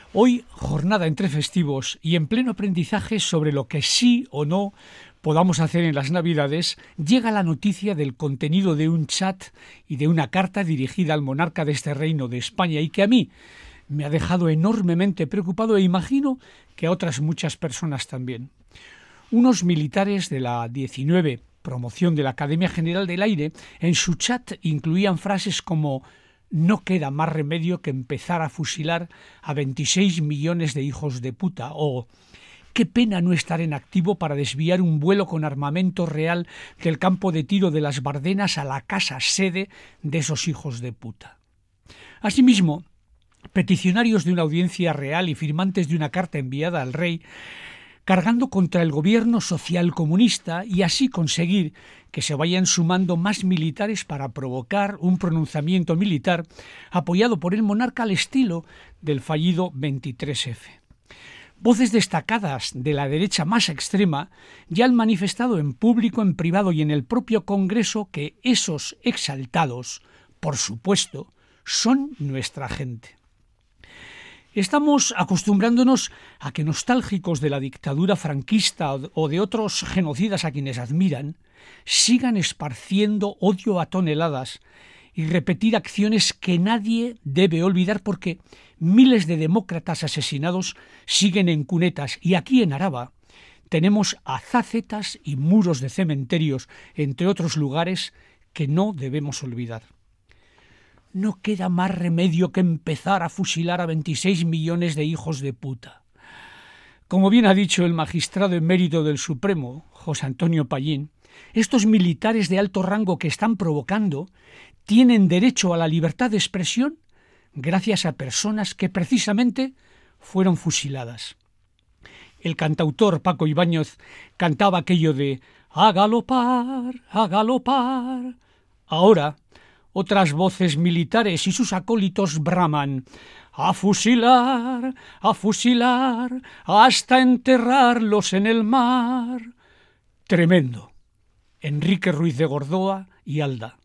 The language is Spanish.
Hoy, jornada entre festivos y en pleno aprendizaje sobre lo que sí o no podamos hacer en las Navidades, llega la noticia del contenido de un chat y de una carta dirigida al monarca de este reino de España y que a mí me ha dejado enormemente preocupado e imagino que a otras muchas personas también. Unos militares de la 19 promoción de la Academia General del Aire en su chat incluían frases como «No queda más remedio que empezar a fusilar a 26 millones de hijos de puta» o «Qué pena no estar en activo para desviar un vuelo con armamento real del campo de tiro de las Bardenas a la casa sede de esos hijos de puta». Asimismo, peticionarios de una audiencia real y firmantes de una carta enviada al rey cargando contra el gobierno socialcomunista y así conseguir que se vayan sumando más militares para provocar un pronunciamiento militar apoyado por el monarca al estilo del fallido 23F. Voces destacadas de la derecha más extrema ya han manifestado en público, en privado y en el propio Congreso que esos exaltados, por supuesto, son nuestra gente. Estamos acostumbrándonos a que nostálgicos de la dictadura franquista o de otros genocidas a quienes admiran, sigan esparciendo odio a toneladas y repetir acciones que nadie debe olvidar porque miles de demócratas asesinados siguen en cunetas y aquí en Araba tenemos azacetas y muros de cementerios, entre otros lugares, que no debemos olvidar. No queda más remedio que empezar a fusilar a 26 millones de hijos de puta. Como bien ha dicho el magistrado emérito del Supremo, José Antonio Pallín, estos militares de alto rango que están provocando tienen derecho a la libertad de expresión gracias a personas que precisamente fueron fusiladas. El cantautor Paco Ibáñez cantaba aquello de «A galopar, a galopar». Ahora, otras voces militares y sus acólitos braman «A fusilar, hasta enterrarlos en el mar». Tremendo. Enrique Ruiz de Gordoa y Alda.